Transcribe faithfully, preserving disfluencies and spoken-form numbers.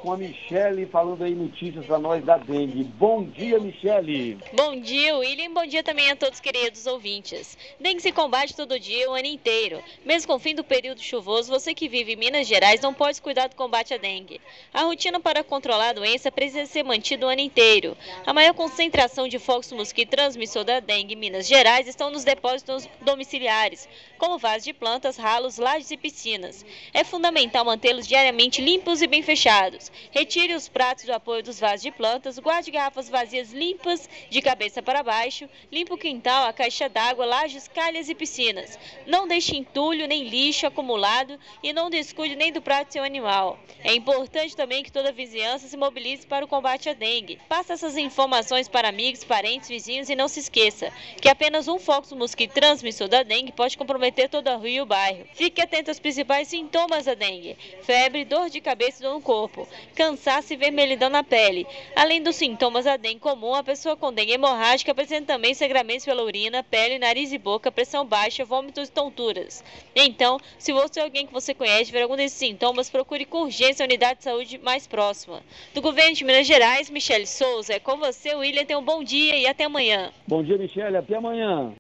com a Michele falando aí notícias para nós da dengue. Bom dia, Michele. Bom dia, William. Bom dia também a todos queridos ouvintes. Dengue se combate todo dia, o ano inteiro. Mesmo com o fim do período chuvoso, você que vive em Minas Gerais não pode descuidar do combate à dengue. A rotina para controlar a doença precisa ser mantida o ano inteiro. A maior concentração de focos mosquito transmissor da dengue em Minas Gerais estão nos depósitos domiciliares, como vasos de plantas, ralos, lajes e piscinas. É fundamental mantê-los diariamente limpos e bem fechados. Retire os pratos do apoio dos vasos de plantas, guarde garrafas vazias limpas de cabeça para baixo, limpe o quintal, a caixa d'água, lajes, calhas e piscinas. Não deixe entulho nem lixo acumulado e não descuide nem do prato do seu animal. É importante também que toda a vizinhança se mobilize para o combate à dengue. Passe essas informações para amigos, parentes, vizinhos e não se esqueça que apenas um foco mosquito transmissor da dengue pode comprometer toda a rua e o bairro. Fique atento aos principais sintomas da dengue: febre, dor de cabeça e dor no corpo, cansaço e vermelhidão na pele. Além dos sintomas da dengue comum, a pessoa com dengue hemorrágica apresenta também sangramentos pela urina, pele, nariz e boca, pressão baixa, vômitos e tonturas. Então, se você ou alguém que você conhece tiver algum desses sintomas, procure com urgência a unidade de saúde mais próxima. Do governo de Minas Gerais, Michele Souza, é com você, William. Tenha um bom dia e até amanhã. Bom dia, Michele. Até amanhã.